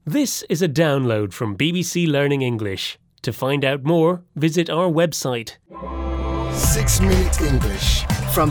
This is a download from BBC Learning English. To find out more, visit our website. 6 Minute English. From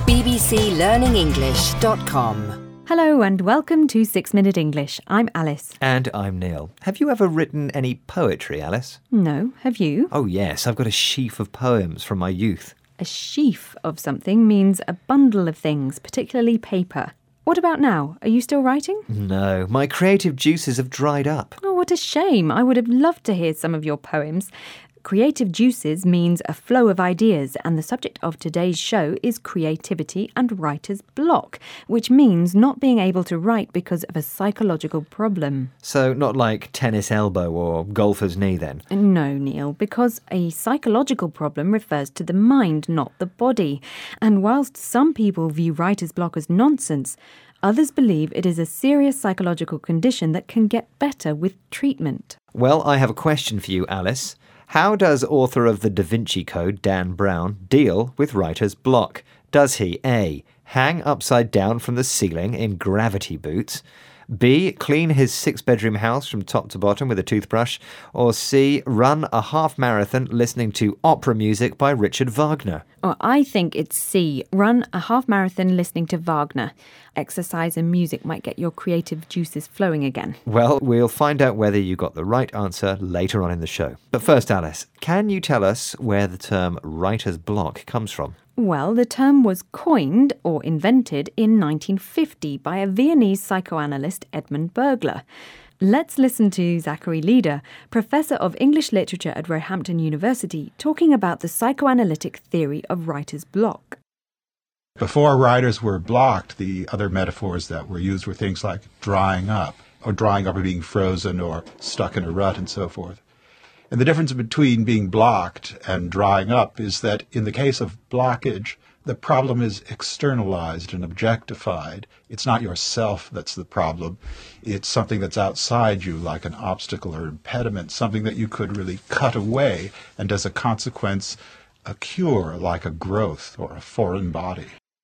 bbclearningenglish.com. Hello and welcome to 6 Minute English. I'm Alice. And I'm Neil. Have you ever written any poetry, Alice? No, have you? Oh yes, I've got a sheaf of poems from my youth. A sheaf of something means a bundle of things, particularly paper. What about now? Are you still writing? No, my creative juices have dried up. Oh, what a shame. I would have loved to hear some of your poems. Creative juices means a flow of ideas, and the subject of today's show is creativity and writer's block, which means not being able to write because of a psychological problem. So not like tennis elbow or golfer's knee then? No, Neil, because a psychological problem refers to the mind, not the body. And whilst some people view writer's block as nonsense, others believe it is a serious psychological condition that can get better with treatment. Well, I have a question for you, Alice. How does author of the Da Vinci Code, Dan Brown, deal with writer's block? Does he A. hang upside down from the ceiling in gravity boots, B. clean his 6-bedroom house from top to bottom with a toothbrush, or C. run a half marathon listening to opera music by Richard Wagner? Well, I think it's C. Run a half marathon listening to Wagner. Exercise and music might get your creative juices flowing again. Well, we'll find out whether you got the right answer later on in the show. But first, Alice, can you tell us where the term writer's block comes from? Well, the term was coined or invented in 1950 by a Viennese psychoanalyst, Edmund Bergler. Let's listen to Zachary Leader, Professor of English Literature at Roehampton University, talking about the psychoanalytic theory of writer's block. Before writers were blocked, the other metaphors that were used were things like drying up or being frozen or stuck in a rut and so forth. And the difference between being blocked and drying up is that in the case of blockage, the problem is externalized and objectified. It's not yourself that's the problem. It's something that's outside you, like an obstacle or impediment, something that you could really cut away, and as a consequence, a cure, like a growth or a foreign body.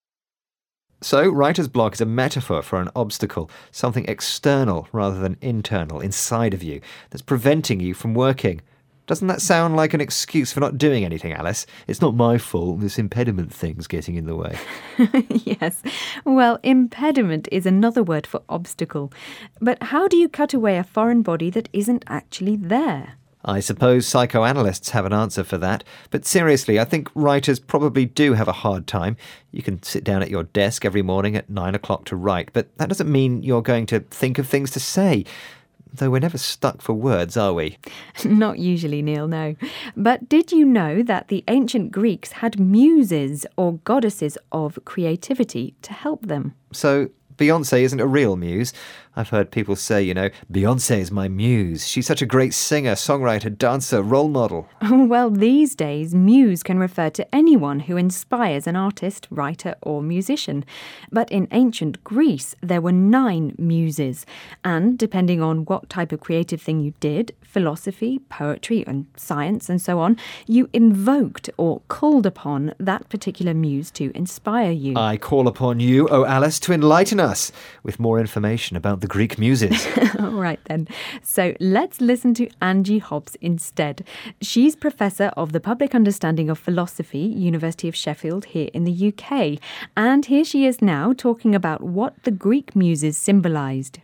So, writer's block is a metaphor for an obstacle, something external rather than internal, inside of you, that's preventing you from working. Doesn't that sound like an excuse for not doing anything, Alice? It's not my fault, this impediment thing's getting in the way. Yes, well, impediment is another word for obstacle. But how do you cut away a foreign body that isn't actually there? I suppose psychoanalysts have an answer for that, but seriously, I think writers probably do have a hard time. You can sit down at your desk every morning at 9 o'clock to write, but that doesn't mean you're going to think of things to say. Though we're never stuck for words, are we? Not usually, Neil, no. But did you know that the ancient Greeks had muses, or goddesses of creativity, to help them? So Beyoncé isn't a real muse. I've heard people say, Beyoncé is my muse. She's such a great singer, songwriter, dancer, role model. Well, these days, muse can refer to anyone who inspires an artist, writer or musician. But in ancient Greece, there were 9 muses. And depending on what type of creative thing you did, philosophy, poetry and science and so on, you invoked or called upon that particular muse to inspire you. I call upon you, O Alice, to enlighten us with more information about the Greek muses. All right then. So let's listen to Angie Hobbs instead. She's Professor of the Public Understanding of Philosophy, University of Sheffield here in the UK. And here she is now talking about what the Greek muses symbolised.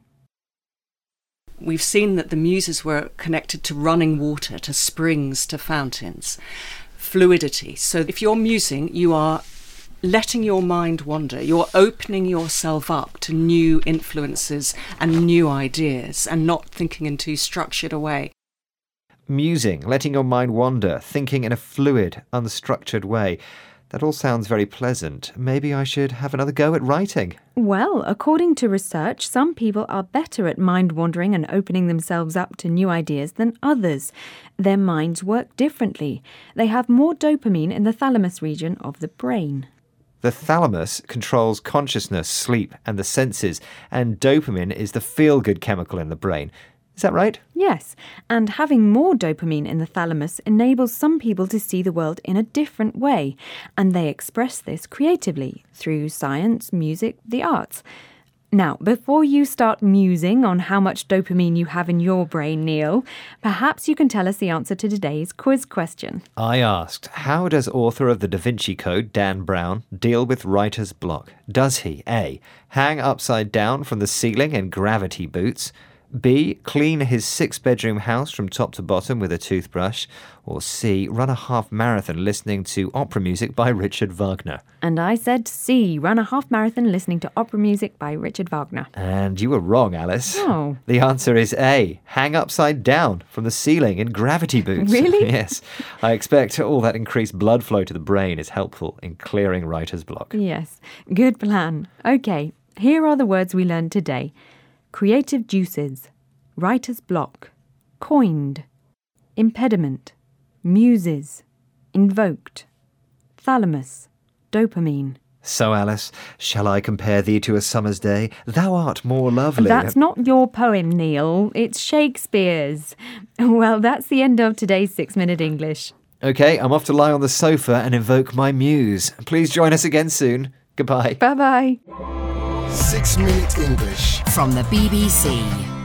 We've seen that the muses were connected to running water, to springs, to fountains, fluidity. So if you're musing, you are letting your mind wander. You're opening yourself up to new influences and new ideas and not thinking in too structured a way. Musing, letting your mind wander, thinking in a fluid, unstructured way. That all sounds very pleasant. Maybe I should have another go at writing. Well, according to research, some people are better at mind wandering and opening themselves up to new ideas than others. Their minds work differently. They have more dopamine in the thalamus region of the brain. The thalamus controls consciousness, sleep, and the senses, and dopamine is the feel-good chemical in the brain. Is that right? Yes, and having more dopamine in the thalamus enables some people to see the world in a different way, and they express this creatively through science, music, the arts. Now, before you start musing on how much dopamine you have in your brain, Neil, perhaps you can tell us the answer to today's quiz question. I asked, how does author of the Da Vinci Code, Dan Brown, deal with writer's block? Does he A. hang upside down from the ceiling in gravity boots, B. clean his 6-bedroom house from top to bottom with a toothbrush, or C. run a half marathon listening to opera music by Richard Wagner? And I said C, run a half marathon listening to opera music by Richard Wagner. And you were wrong, Alice. Oh. The answer is A. hang upside down from the ceiling in gravity boots. Really? Yes. I expect all that increased blood flow to the brain is helpful in clearing writer's block. Yes, good plan. Okay, here are the words we learned today. Creative juices, writer's block, coined, impediment, muses, invoked, thalamus, dopamine. So, Alice, shall I compare thee to a summer's day? Thou art more lovely. That's not your poem, Neil. It's Shakespeare's. Well, that's the end of today's 6-Minute English. OK, I'm off to lie on the sofa and invoke my muse. Please join us again soon. Goodbye. Bye-bye. 6 Minute English. From the BBC.